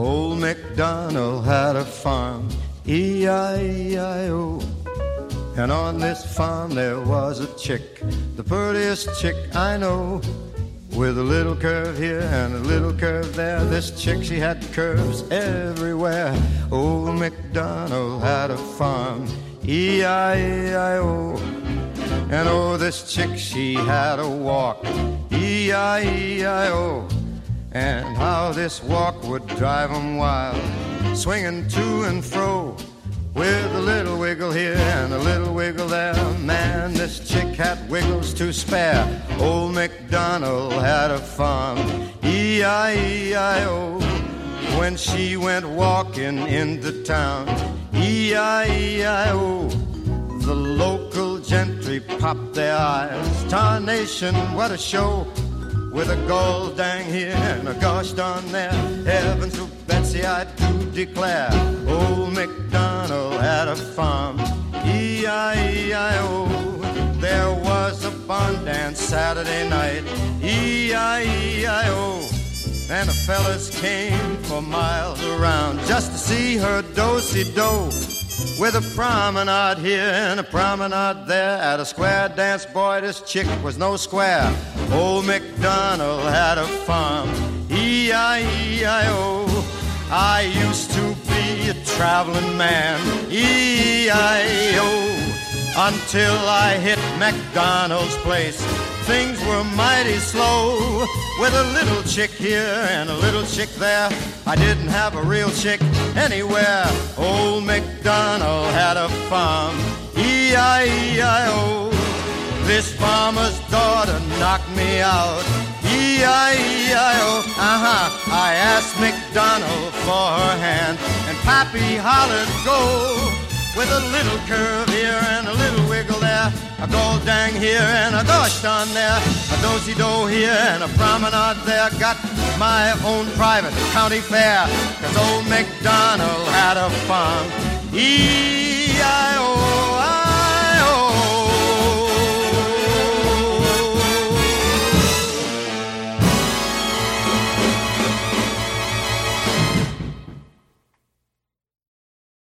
Old MacDonald had a farm, E-I-E-I-O. And on this farm there was a chick, the prettiest chick I know. With a little curve here and a little curve there, this chick, she had curves everywhere. Old MacDonald had a farm, E-I-E-I-O. And oh, this chick, she had a walk, E-I-E-I-O. And how this walk would drive 'em wild, swinging to and fro, with a little wiggle here and a little wiggle there. Man, this chick had wiggles to spare. Old MacDonald had a farm, E-I-E-I-O. When she went walking into town, E-I-E-I-O, the local gentry popped their eyes. Tarnation, what a show! With a gold dang here and a gosh darn there. Heavens to Betsy, I do declare, old MacDonald had a farm, E-I-E-I-O. There was a barn dance Saturday night, E-I-E-I-O. And the fellas came for miles around just to see her do-si-do. With a promenade here and a promenade there, at a square dance, boy, this chick was no square. Old MacDonald had a farm, E-I-E-I-O. I used to be a traveling man, E-I-O. Until I hit MacDonald's place, things were mighty slow. With a little chick here and a little chick there, I didn't have a real chick anywhere. Old MacDonald had a farm, E-I-E-I-O. This farmer's daughter knocked me out, E-I-E-I-O. I asked MacDonald for her hand, and Pappy hollered, go. With a little curve here and a little wiggle there, a gold dang here and a gosh darn there, a do-si-do here and a promenade there. Got my own private county fair, 'cause old MacDonald had a farm, E-I-O.